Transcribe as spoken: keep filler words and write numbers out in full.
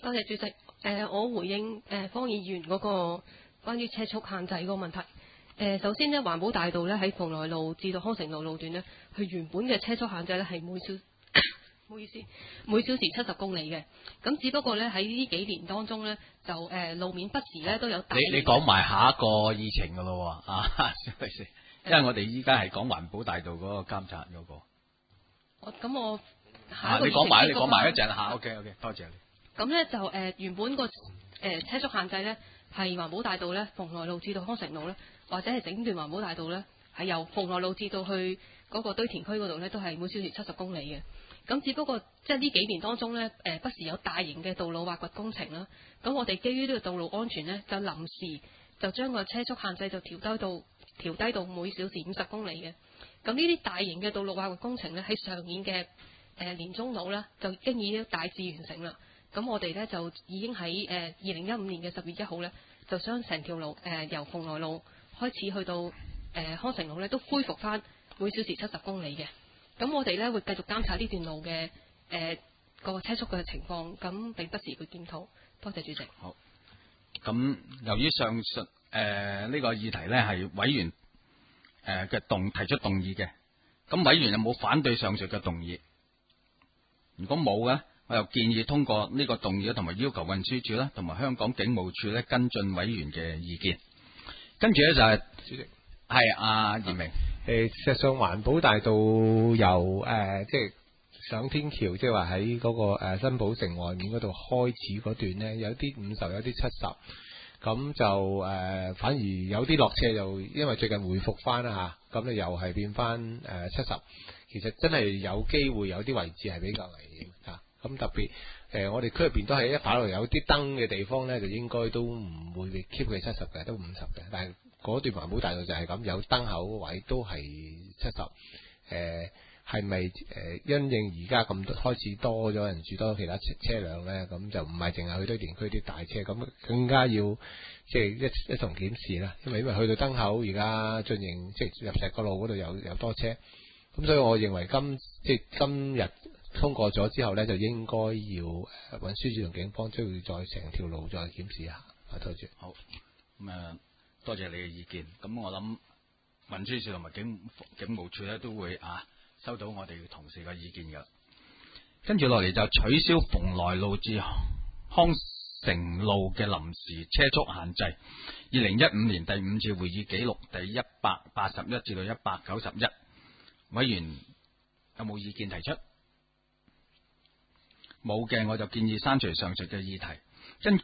多謝主席。誒、呃，我回應誒、呃、方議員嗰個關於車速限制嗰個問題。誒、呃，首先呢，環保大道咧喺蓬萊路至到康城路路段呢，佢原本嘅車速限制咧係每小唔好意思，每小時七十公里嘅。咁只不過咧喺呢幾年當中咧，就誒、呃、路面不時咧都有大。 你你講埋下一個議程噶咯喎，啊，因為我哋依家係講環保大道嗰個監察嗰、嗰個。 我咁我下啊， 一個你講埋，你議程講埋一陣嚇 ，OK OK， 多謝你。 咁咧就誒、呃、原本個誒、呃、車速限制咧係環保大道咧，蓬萊路至到康城路咧，或者係整段環保大道咧，係由蓬萊路至到去嗰個堆填區嗰度咧，都係每小時七十公里嘅。咁只不過即係呢幾年當中咧，誒、呃、不時有大型嘅道路挖掘工程啦。咁我哋基於呢個道路安全咧，就臨時就將個車速限制就調低到調低到每小時五十公里嘅。咁呢啲大型嘅道路挖掘工程咧，喺上年嘅誒、呃、年中度咧，就已經已經大致完成啦。咁我哋咧就已經喺誒二零一五年嘅十月一號咧，就將成條路誒、呃、由蓬萊路開始去到誒、呃、康城路咧，都恢復翻每小時七十公里嘅。咁我哋咧會繼續監察呢段路嘅誒個車速嘅情況，咁並不時會檢討。多謝主席。 好。咁由於上述誒呢、呃這個議題咧係委員誒嘅動提出動議嘅，咁委員有冇反對上述嘅動議？如果冇嘅，我又建議通過呢個動議同埋要求運輸署啦，同埋香港警務處咧跟進委員嘅意見。跟住咧就係、是、 主席係阿嚴明。 誒，事實上環保大道由誒、呃、即係上天橋，即係話喺嗰個誒新寶城外面嗰度開始嗰段呢，有啲五十，有啲七十，咁就誒、呃、反而有啲落斜，就因為最近回復翻啦嚇，咁、啊、咧又係變翻誒七十。其實真係有機會有啲位置係比較危險嚇，咁、啊、特別誒、呃、我哋區入邊都係一跑路有啲燈嘅地方咧，就應該都唔會 keep 佢七十嘅，都五十嘅，但係嗰段環保大道就係咁，有燈口位都係七十。誒係咪誒因應而家咁多開始多咗人住多其他車車輛咧？咁就唔係淨係去堆填區啲大車，咁更加要即係一一同檢視啦。因為因為去到燈口而家進行即係入石角路嗰度有有多車，咁所以我認為今即係今日通過咗之後咧，就應該要運輸署同警方都要再成條路再檢視一下。啊，多謝。 好，咁啊。多謝你嘅意見，咁我諗運輸署同埋警警務處咧都會啊收到我哋同事嘅意見㗎。跟住落嚟就取消蓬萊路至康城路嘅臨時車速限制。二零一五年第五次會議記錄第一百八十一至到一百九十一，委員有冇意見提出？冇嘅，我就建議刪除上述嘅議題。根